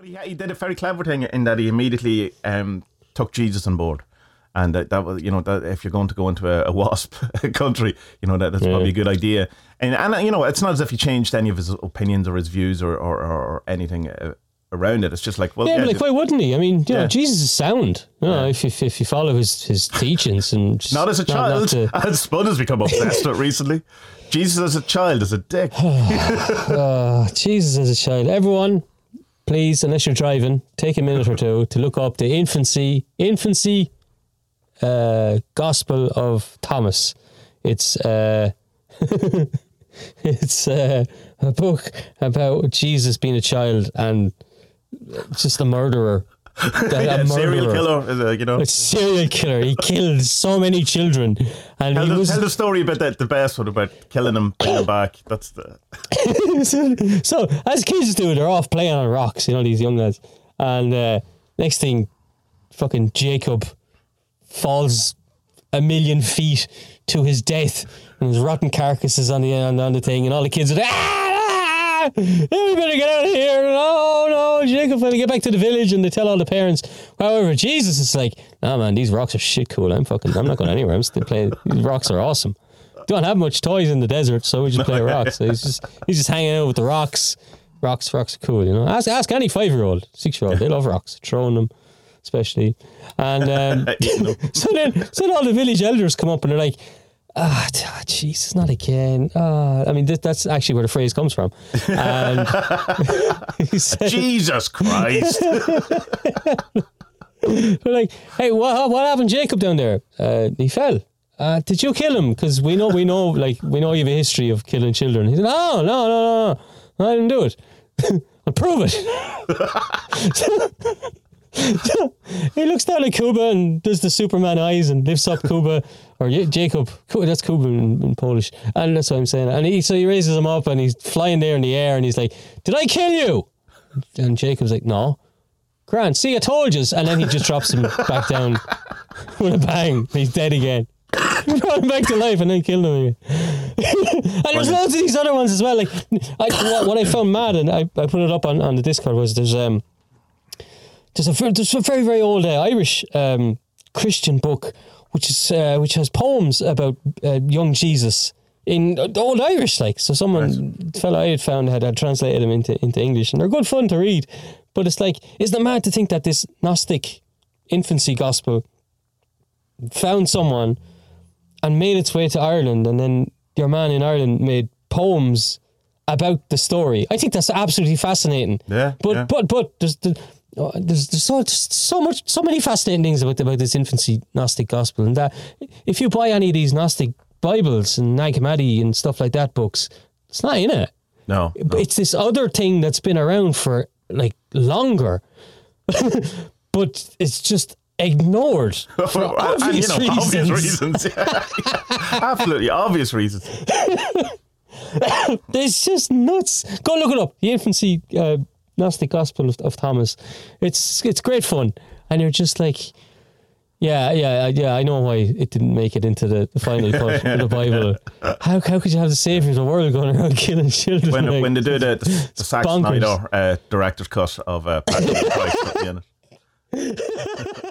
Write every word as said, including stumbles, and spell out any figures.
Yeah, he did a very clever thing in that he immediately um, took Jesus on board. And that, that was, you know, that if you're going to go into a, a WASP country, you know, that, that's yeah. probably a good idea. And, and, you know, it's not as if he changed any of his opinions or his views or, or, or anything uh, around it. It's just like, well, yeah, yeah but like, just, why wouldn't he? I mean, you yeah. know, Jesus is sound. You know, yeah. if, if if you follow his, his teachings and just not as a child, not, not to... as Spud has become obsessed with recently. Jesus as a child is a dick. oh, Jesus as a child. Everyone, please, unless you're driving, take a minute or two to look up the infancy infancy uh, Gospel of Thomas. It's uh, it's uh, a book about Jesus being a child and just a murderer. A, yeah, a murderer. Serial killer, is a, you know. A serial killer. He killed so many children, and tell, he the, was tell the story about the, the best one about killing them, bringing them back. That's the. so, so as kids do, they're off playing on rocks. You know, these young lads, and uh, next thing, fucking Jacob falls a million feet to his death, and his rotten carcasses on the on, on the thing, and all the kids are ah! We better get out of here. No, no, Jacob, better get back to the village. And they tell all the parents. However, Jesus is like, nah, man, these rocks are shit cool. I'm fucking, I'm not going anywhere. I'm still playing. These rocks are awesome. Don't have much toys in the desert, so we just play rocks. So he's just, he's just hanging out with the rocks. Rocks, rocks are cool, you know. Ask, ask any five-year-old, six-year-old. They love rocks, throwing them, especially. And um, so then, so then all the village elders come up and they're like, ah, oh, Jesus, not again. Oh, I mean, th- that's actually where the phrase comes from. And he said, Jesus Christ. They're like, hey, what, what happened to Jacob down there? Uh, he fell. Uh, did you kill him? Because we know, we know, like, we know you have a history of killing children. He said, no, no, no, no, no, I didn't do it. I'll prove it. So he looks down at Kuba and does the Superman eyes and lifts up Kuba or Jacob. That's Kuba in, in Polish, and that's what I'm saying. And he so he raises him up and he's flying there in the air and he's like, "Did I kill you?" And Jacob's like, "No." Grant, see, I told you. And then he just drops him back down with a bang. He's dead again. He brought him back to life and then killed him again. And there's loads of these other ones as well. Like I, what, what I found mad, and I, I put it up on, on the Discord, was there's um. There's a, there's a very, very old uh, Irish um, Christian book which is uh, which has poems about uh, young Jesus in uh, old Irish, like. So someone, right. fellow I had found had, had translated them into, into English, and they're good fun to read. But it's like, isn't it mad to think that this Gnostic infancy gospel found someone and made its way to Ireland, and then your man in Ireland made poems about the story? I think that's absolutely fascinating. Yeah. But yeah. but but there's the Oh, there's, there's so so much so many fascinating things about about this infancy Gnostic gospel, and that if you buy any of these Gnostic Bibles and Nag Hammadi and stuff like that books, it's not in it. No, no. It's this other thing that's been around for like longer, but it's just ignored for obvious and, you know, reasons. Obvious reasons, yeah. Absolutely obvious reasons. It's just nuts. Go look it up. The infancy. Uh, Gnostic Gospel of, of Thomas. It's it's great fun, and you're just like, yeah, yeah, yeah. I know why it didn't make it into the, the final cut of the Bible. How how could you have the Savior of the world going around killing children? When like, when they do the the, the Zack Snyder uh, director's cut of uh, Passion of the Christ at the end.